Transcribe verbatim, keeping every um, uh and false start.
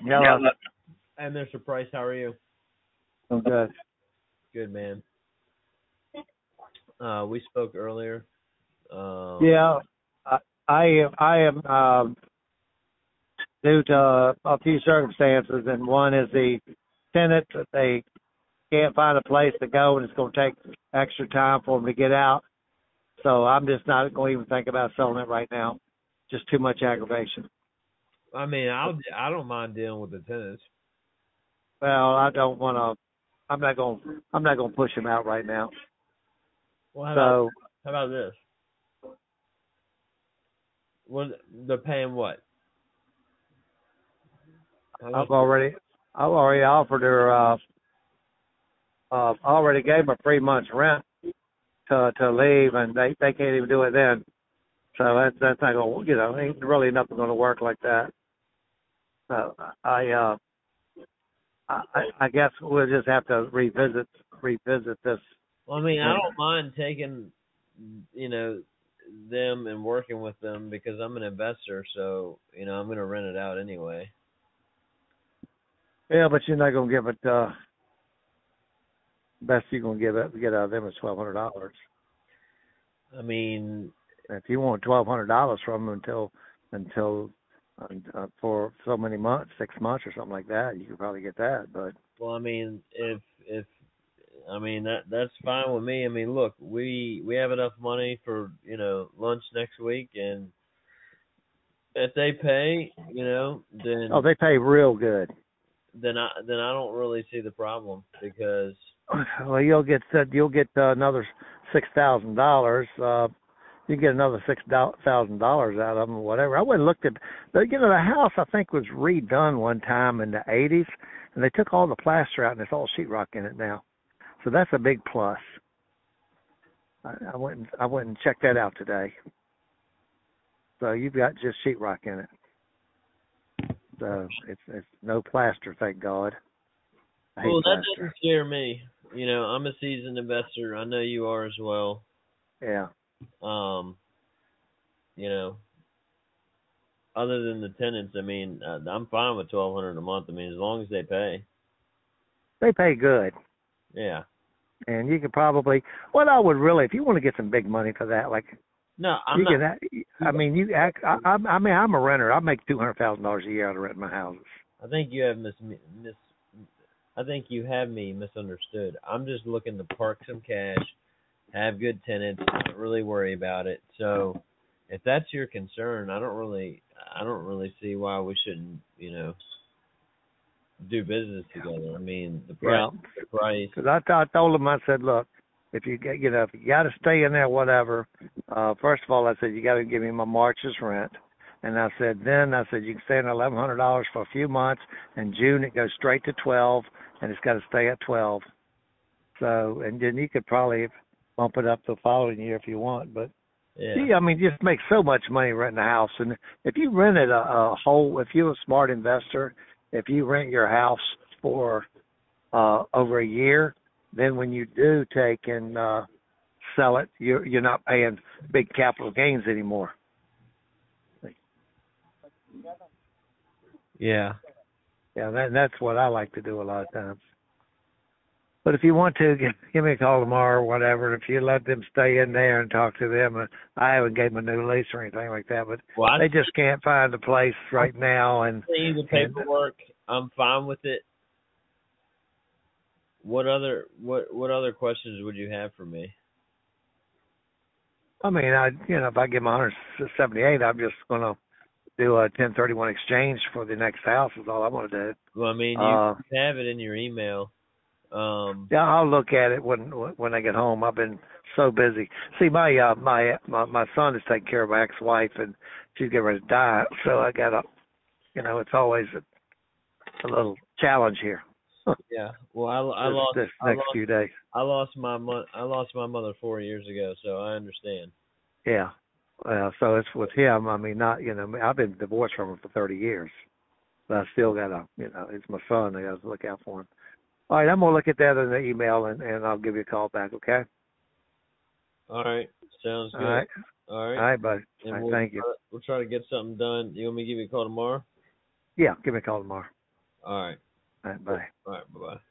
Hello. Hey, Mister Price, how are you? I'm good. Good, man. Uh, we spoke earlier. Um, Yeah, I, I am. I am um, due to a few circumstances, and one is the tenant that they can't find a place to go, and it's going to take extra time for them to get out. So I'm just not going to even think about selling it right now. Just too much aggravation. I mean, I'll I don't mind dealing with the tenants. Well, I don't want to. I'm not going. I'm not going to push them out right now. Well, how So about how about this? What they're paying what? How much- I've already. I've already offered her. Uh, uh, I already gave them a three months rent to to leave, and they they can't even do it then. So that's that's not going. You know, ain't really nothing going to work like that. So I uh I I guess we'll just have to revisit revisit this. Well, I mean, I don't mind taking, you know, them and working with them because I'm an investor, so you know I'm going to rent it out anyway. Yeah, but you're not going to give it. uh Best you're going to give it get out of them is twelve hundred dollars. I mean, If you want twelve hundred dollars from them until until uh, for so many months, six months or something like that, you could probably get that. But well, I mean, if if I mean that that's fine with me. I mean, look, we we have enough money for you know lunch next week, and if they pay, you know, then oh, they pay real good. then I then I don't really see the problem because Well, you'll get you'll get uh, another six thousand dollars. Uh, you get another six thousand dollars out of them, or whatever. I went and looked at the you know the house. I think was redone one time in the eighties, and they took all the plaster out, and there's all sheetrock in it now. So that's a big plus. I, I went and, I went and checked that out today. So you've got just sheetrock in it. So it's it's no plaster, thank God. I hate well, that plaster. doesn't scare me. You know, I'm a seasoned investor. I know you are as well. Yeah. Um, you know, other than the tenants, I mean, uh, I'm fine with twelve hundred a month. I mean, as long as they pay. They pay good. Yeah. And you could probably, what I would really, if you want to get some big money for that, like No, I'm you not. can, I mean, you act. I, I, I mean, I'm a renter. I make two hundred thousand dollars a year out of renting my houses. I think you have mis mis. I think you have me misunderstood. I'm just looking to park some cash, have good tenants, not really worry about it. So, if that's your concern, I don't really, I don't really see why we shouldn't, you know, do business together. I mean, the price, Yeah. the price. Because I, t- I told them, I said, look, if you get, you know, if you got to stay in there, whatever. Uh, first of all, I said you got to give me my March's rent. And I said, then I said, you can stay in eleven hundred dollars for a few months. In June, it goes straight to twelve, and it's got to stay at twelve. So, and then you could probably bump it up the following year if you want. But, Yeah. yeah, I mean, you just make so much money renting a house. And if you rented a, a whole, if you're a smart investor, if you rent your house for uh, over a year, then when you do take and uh, sell it, you're, you're not paying big capital gains anymore. Yeah. Yeah, that, that's what I like to do a lot of times. But if you want to, give, give me a call tomorrow or whatever. If you let them stay in there and talk to them, uh, I haven't gave them a new lease or anything like that, but Well, I they just can't find a place right now. And see the paperwork. I'm fine with it. What other what what other questions would you have for me? I mean, I you know, if I give them one seventy-eight, I'm just gonna do a ten thirty-one exchange for the next house. Is all I want to do. Well, I mean, you Uh, have it in your email. Um, yeah, I'll look at it when when I get home. I've been so busy. See, my uh, my my my son is taking care of my ex-wife, and she's getting ready to die. So I got to, you know, it's always a, a little challenge here. yeah. Well, I, I this, lost this I next lost few days. I lost my mo- I lost my mother four years ago, so I understand. Yeah. Uh, so it's with him. I mean, not you know, I've been divorced from him for thirty years, but I still got to, you know, it's my son. I got to look out for him. All right, I'm gonna look at that in the email, and, and I'll give you a call back. Okay. All right, sounds good. All right. All right. All right, buddy. And All right, we'll thank you. try, we'll try to get something done. You want me to give you a call tomorrow? Yeah, give me a call tomorrow. All right. All right, bye. All right. Bye bye.